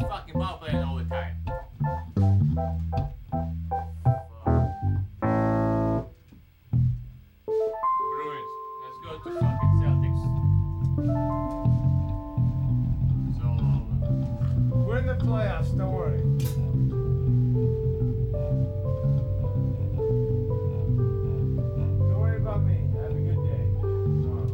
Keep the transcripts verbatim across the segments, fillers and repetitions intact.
fucking ball playing all the time. Bruins. Let's go to fucking Celtics. So we're in the playoffs. Don't worry. Don't worry about me. Have a good day. Tomorrow.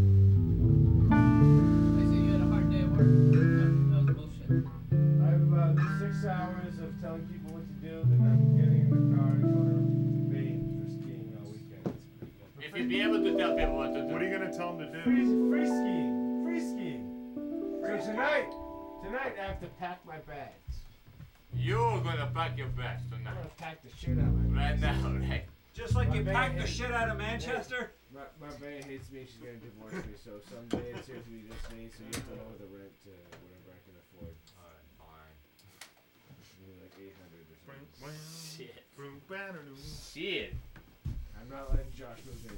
They say you had a hard day at work. That, that was bullshit. I have about six hours of telling people what to do, then I'm getting in the car and going to Maine for skiing all weekend. if you'd be able to tell people what to do. What are you gonna tell them to do? Free, free skiing. Free skiing. So tonight, tonight I have to pack my bags. You're gonna pack your bags I'm tonight. gonna pack the shit out of my Right bags. now, right? Just like My you band packed the hates- shit out of Manchester. My, my band hates me. She's gonna divorce me. So someday it's here to be just me. So you have to lower the rent to whatever I can afford. Alright, fine. Maybe like eight hundred or something. Shit. Shit. Shit. I'm not letting Josh move in.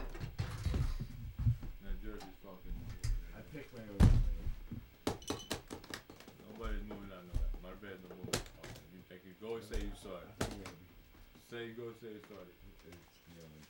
Now Jersey's fucking. I pick my own lane. Nobody's moving out of that. My bad, no moving. Oh, you think you go and say you saw I it. think maybe Say you go say you saw it. it's beyond.